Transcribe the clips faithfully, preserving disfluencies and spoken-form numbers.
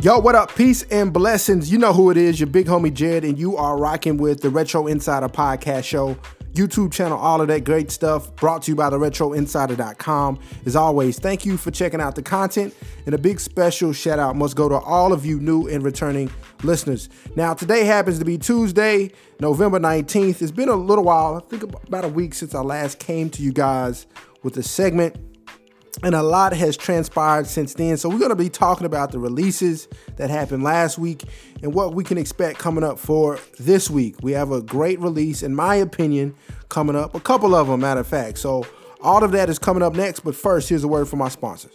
Yo, what up? Peace and blessings. You know who it is, your big homie Jed, and you are rocking with the Retro Insider Podcast Show, YouTube channel, all of that great stuff, brought to you by the retro insider dot com. As always, thank you for checking out the content, and a big special shout out must go to all of you new and returning listeners. Now, today happens to be Tuesday, November nineteenth. It's been a little while, I think about a week since I last came to you guys with a segment, and a lot has transpired since then. So we're going to be talking about the releases that happened last week and what we can expect coming up for this week. We have a great release, in my opinion, coming up. A couple of them, matter of fact. So all of that is coming up next. But first, here's a word from our sponsors.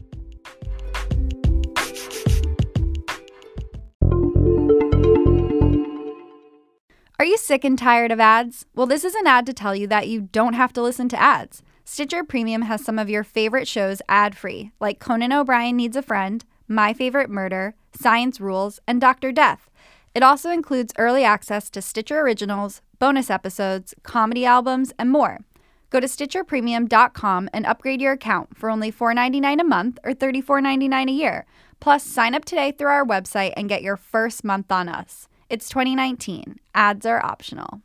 Are you sick and tired of ads? Well, this is an ad to tell you that you don't have to listen to ads. Stitcher Premium has some of your favorite shows ad-free, like Conan O'Brien Needs a Friend, My Favorite Murder, Science Rules, and Doctor Death. It also includes early access to Stitcher Originals, bonus episodes, comedy albums, and more. Go to Stitcher Premium dot com and upgrade your account for only four dollars and ninety-nine cents a month or thirty-four dollars and ninety-nine cents a year. Plus, sign up today through our website and get your first month on us. It's twenty nineteen. Ads are optional.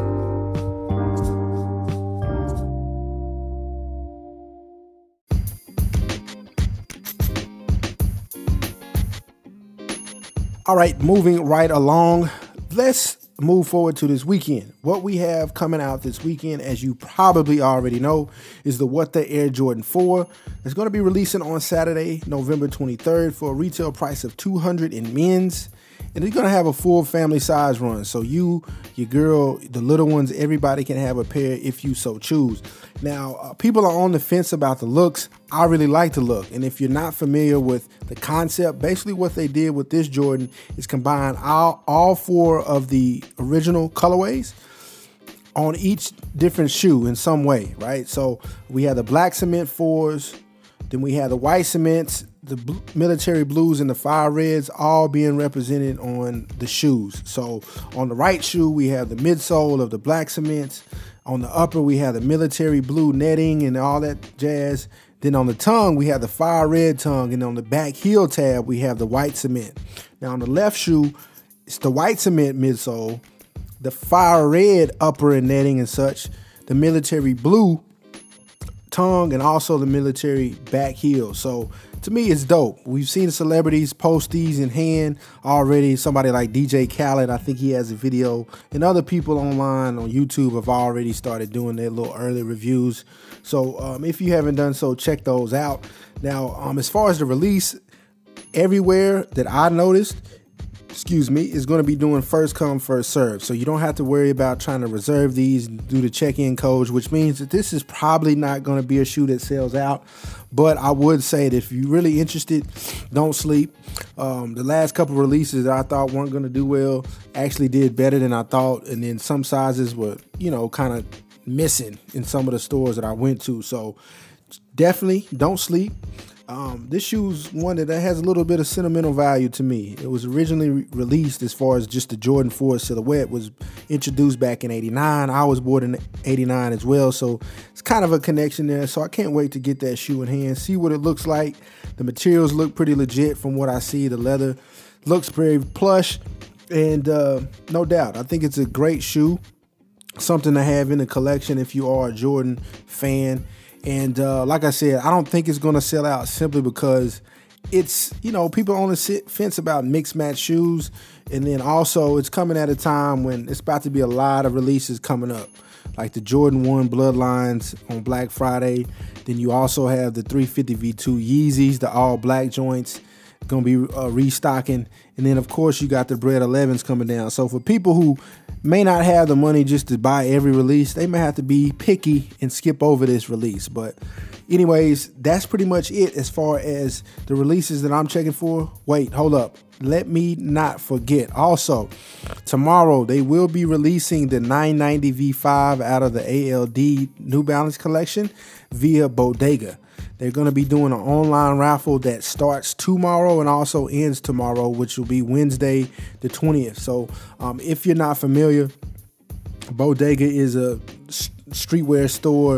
All right, moving right along, let's move forward to this weekend. What we have coming out this weekend, as you probably already know, is the What The Air Jordan four. It's going to be releasing on Saturday, November twenty-third, for a retail price of two hundred dollars in men's. And it's going to have a full family size run. So you, your girl, the little ones, everybody can have a pair if you so choose. Now, uh, people are on the fence about the looks. I really like the look. And if you're not familiar with the concept, basically what they did with this Jordan is combine all, all four of the original colorways on each different shoe in some way, right? So we have the black cement fours, then we have the white cements, the bl- military blues, and the fire reds, all being represented on the shoes. So on the right shoe, we have the midsole of the black cements. On the upper, we have the military blue netting and all that jazz. Then on the tongue, we have the fire red tongue. And on the back heel tab, we have the white cement. Now on the left shoe, it's the white cement midsole, the fire red upper and netting and such, the military blue tongue, and also the military back heel. So to me, it's dope. We've seen celebrities post these in hand already. Somebody like D J Khaled, I think he has a video, and other people online on YouTube have already started doing their little early reviews. So um, if you haven't done so, check those out. Now, um, as far as the release, everywhere that I noticed, excuse me, is going to be doing first come, first serve. So you don't have to worry about trying to reserve these, do the check-in codes, which means that this is probably not going to be a shoe that sells out. But I would say that if you're really interested, don't sleep. Um, the last couple of releases that I thought weren't going to do well actually did better than I thought. And then some sizes were, you know, kind of missing in some of the stores that I went to. So definitely don't sleep. Um, this shoe's one that has a little bit of sentimental value to me. It was originally re- released as far as just the Jordan four silhouette was introduced back in eighty-nine. I was born in eighty-nine as well, so it's kind of a connection there. So I can't wait to get that shoe in hand, see what it looks like. The materials look pretty legit from what I see. The leather looks very plush, and uh, no doubt, I think it's a great shoe. Something to have in the collection if you are a Jordan fan. And uh, like I said, I don't think it's going to sell out simply because it's, you know, people on the fence about mixed match shoes. And then also it's coming at a time when it's about to be a lot of releases coming up, like the Jordan one Bloodlines on Black Friday. Then you also have the three fifty V two Yeezys, the all black joints, going to be uh, restocking. And then, of course, you got the Bred elevens coming down. So for people who may not have the money just to buy every release, they may have to be picky and skip over this release. But anyways, that's pretty much it as far as the releases that I'm checking for. Wait, hold up. Let me not forget. Also, tomorrow they will be releasing the nine ninety V five out of the A L D New Balance collection via Bodega. They're going to be doing an online raffle that starts tomorrow and also ends tomorrow, which will be Wednesday the twentieth. So um, if you're not familiar, Bodega is a streetwear store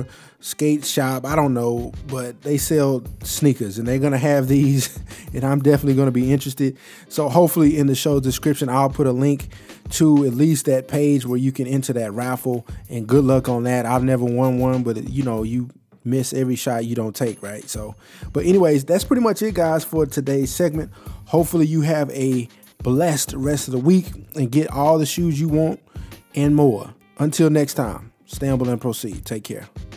skate shop. I don't know, but they sell sneakers and they're going to have these and I'm definitely going to be interested. So hopefully in the show description, I'll put a link to at least that page where you can enter that raffle, and good luck on that. I've never won one, but you know, you miss every shot you don't take, right? So, but anyways, that's pretty much it, guys, for today's segment. Hopefully you have a blessed rest of the week and get all the shoes you want and more. Until next time, stay humble and proceed. Take care.